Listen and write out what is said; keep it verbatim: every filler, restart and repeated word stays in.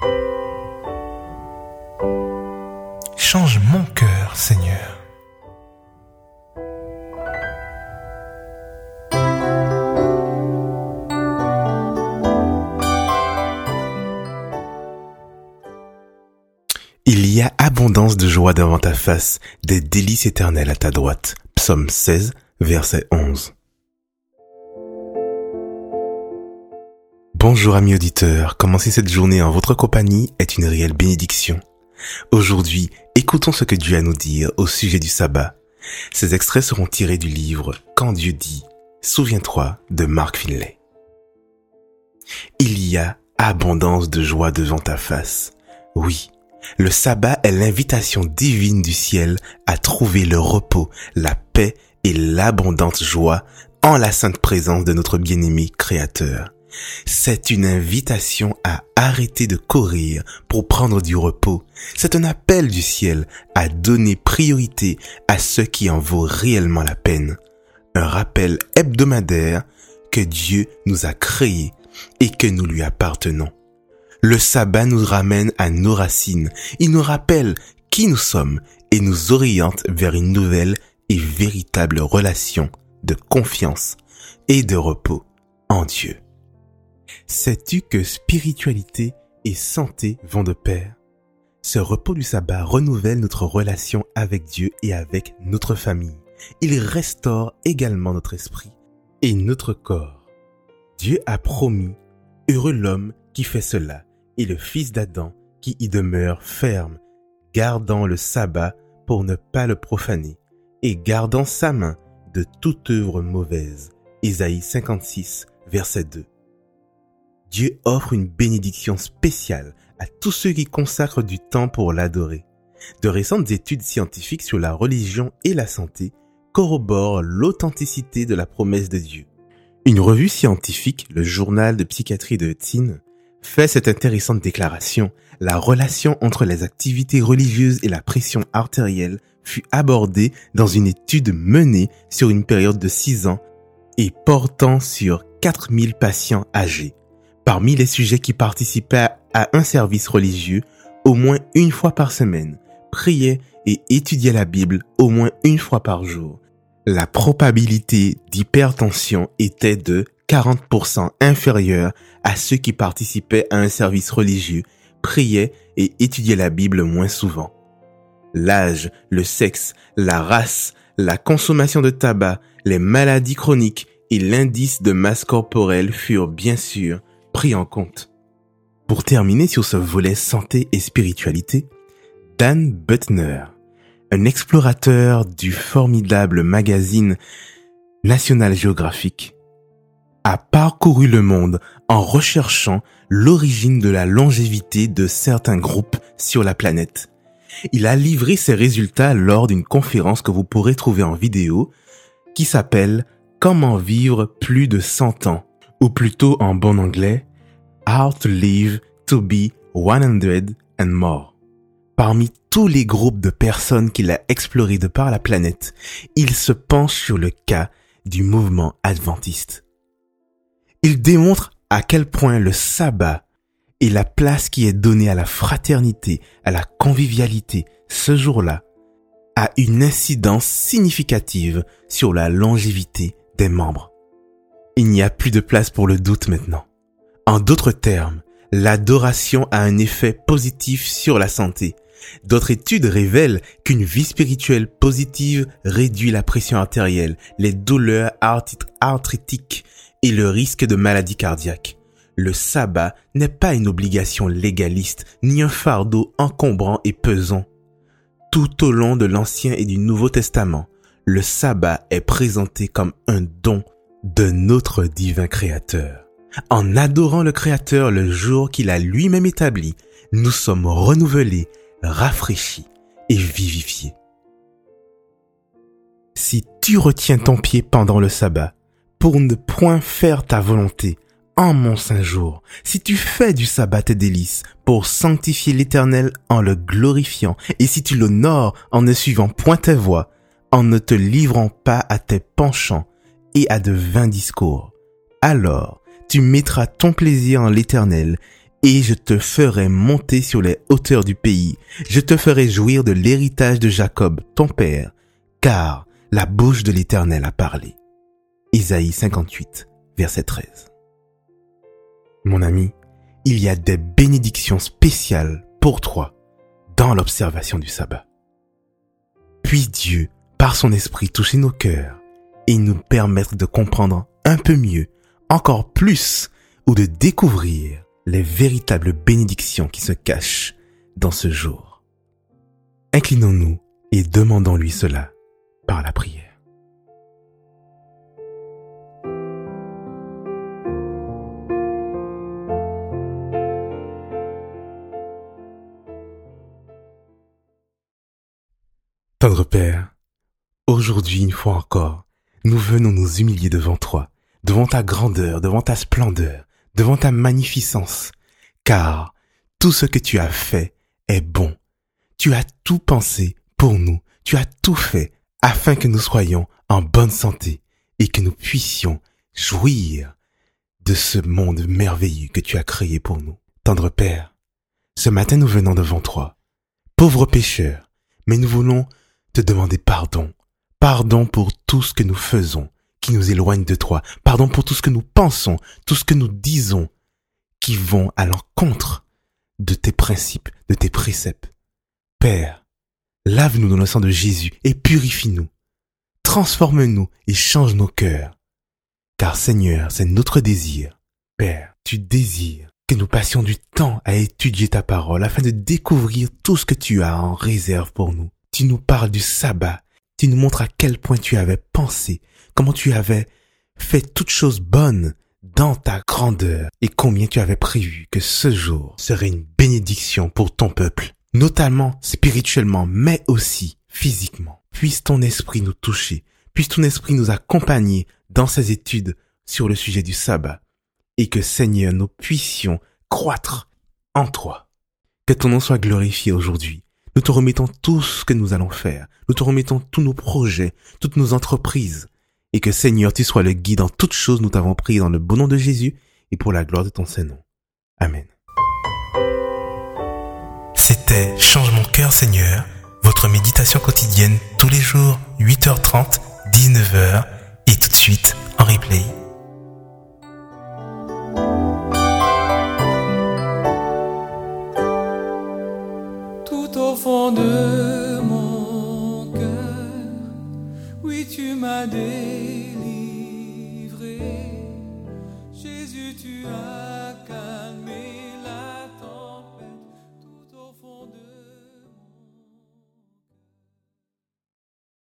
Change mon cœur, Seigneur. Il y a abondance de joie devant ta face, des délices éternelles à ta droite. Psaume seize, verset onze. Bonjour amis auditeurs, commencer cette journée en votre compagnie est une réelle bénédiction. Aujourd'hui, écoutons ce que Dieu a à nous dire au sujet du sabbat. Ces extraits seront tirés du livre « Quand Dieu dit », souviens-toi de Mark Finlay. Il y a abondance de joie devant ta face. Oui, le sabbat est l'invitation divine du ciel à trouver le repos, la paix et l'abondante joie en la sainte présence de notre bien-aimé Créateur. C'est une invitation à arrêter de courir pour prendre du repos. C'est un appel du ciel à donner priorité à ce qui en vaut réellement la peine. Un rappel hebdomadaire que Dieu nous a créés et que nous lui appartenons. Le sabbat nous ramène à nos racines. Il nous rappelle qui nous sommes et nous oriente vers une nouvelle et véritable relation de confiance et de repos en Dieu. Sais-tu que spiritualité et santé vont de pair? Ce repos du sabbat renouvelle notre relation avec Dieu et avec notre famille. Il restaure également notre esprit et notre corps. Dieu a promis, heureux l'homme qui fait cela, et le fils d'Adam qui y demeure ferme, gardant le sabbat pour ne pas le profaner, et gardant sa main de toute œuvre mauvaise. Ésaïe cinquante-six, verset deux. Dieu offre une bénédiction spéciale à tous ceux qui consacrent du temps pour l'adorer. De récentes études scientifiques sur la religion et la santé corroborent l'authenticité de la promesse de Dieu. Une revue scientifique, le journal de psychiatrie de Teen, fait cette intéressante déclaration. La relation entre les activités religieuses et la pression artérielle fut abordée dans une étude menée sur une période de six ans et portant sur quatre mille patients âgés. Parmi les sujets qui participaient à un service religieux au moins une fois par semaine, priaient et étudiaient la Bible au moins une fois par jour, la probabilité d'hypertension était de quarante pour cent inférieure à ceux qui participaient à un service religieux, priaient et étudiaient la Bible moins souvent. L'âge, le sexe, la race, la consommation de tabac, les maladies chroniques et l'indice de masse corporelle furent bien sûr pris en compte. Pour terminer sur ce volet santé et spiritualité, Dan Buettner, un explorateur du formidable magazine National Geographic, a parcouru le monde en recherchant l'origine de la longévité de certains groupes sur la planète. Il a livré ses résultats lors d'une conférence que vous pourrez trouver en vidéo qui s'appelle « Comment vivre plus de cent ans » ou plutôt en bon anglais « How to live to be one hundred and more ». Parmi tous les groupes de personnes qu'il a explorés de par la planète, il se penche sur le cas du mouvement adventiste. Il démontre à quel point le sabbat et la place qui est donnée à la fraternité, à la convivialité ce jour-là, a une incidence significative sur la longévité des membres. Il n'y a plus de place pour le doute maintenant. En d'autres termes, l'adoration a un effet positif sur la santé. D'autres études révèlent qu'une vie spirituelle positive réduit la pression artérielle, les douleurs arthritiques et le risque de maladie cardiaque. Le sabbat n'est pas une obligation légaliste, ni un fardeau encombrant et pesant. Tout au long de l'Ancien et du Nouveau Testament, le sabbat est présenté comme un don de notre divin Créateur. En adorant le Créateur le jour qu'il a lui-même établi, nous sommes renouvelés, rafraîchis et vivifiés. Si tu retiens ton pied pendant le sabbat, pour ne point faire ta volonté, en mon saint jour, si tu fais du sabbat tes délices pour sanctifier l'Éternel en le glorifiant, et si tu l'honores en ne suivant point tes voies, en ne te livrant pas à tes penchants et à de vains discours, alors tu mettras ton plaisir en l'Éternel et je te ferai monter sur les hauteurs du pays. Je te ferai jouir de l'héritage de Jacob, ton père, car la bouche de l'Éternel a parlé. Isaïe cinquante-huit, verset treize. Mon ami, il y a des bénédictions spéciales pour toi dans l'observation du sabbat. Puisse Dieu, par son esprit, toucher nos cœurs et nous permettre de comprendre un peu mieux, encore plus, ou de découvrir les véritables bénédictions qui se cachent dans ce jour. Inclinons-nous et demandons-lui cela par la prière. Tendre Père, aujourd'hui une fois encore, nous venons nous humilier devant toi, devant ta grandeur, devant ta splendeur, devant ta magnificence, car tout ce que tu as fait est bon. Tu as tout pensé pour nous, tu as tout fait afin que nous soyons en bonne santé et que nous puissions jouir de ce monde merveilleux que tu as créé pour nous. Tendre Père, ce matin nous venons devant toi, pauvres pécheurs, mais nous voulons te demander pardon. Pardon pour tout ce que nous faisons, qui nous éloigne de toi. Pardon pour tout ce que nous pensons, tout ce que nous disons, qui vont à l'encontre de tes principes, de tes préceptes. Père, lave-nous dans le sang de Jésus et purifie-nous. Transforme-nous et change nos cœurs. Car Seigneur, c'est notre désir. Père, tu désires que nous passions du temps à étudier ta parole afin de découvrir tout ce que tu as en réserve pour nous. Tu nous parles du sabbat. Tu nous montres à quel point tu avais pensé, comment tu avais fait toutes choses bonnes dans ta grandeur et combien tu avais prévu que ce jour serait une bénédiction pour ton peuple, notamment spirituellement, mais aussi physiquement. Puisse ton esprit nous toucher, puisse ton esprit nous accompagner dans ces études sur le sujet du sabbat et que Seigneur, nous puissions croître en toi. Que ton nom soit glorifié aujourd'hui. Nous te remettons tout ce que nous allons faire. Nous te remettons tous nos projets, toutes nos entreprises. Et que Seigneur, tu sois le guide dans toutes choses. Nous t'avons prié dans le bon nom de Jésus et pour la gloire de ton Saint-Nom. Amen. C'était Change mon cœur, Seigneur, votre méditation quotidienne tous les jours, huit heures trente, dix-neuf heures et tout de suite en replay. Au fond de mon cœur, oui, tu m'as dit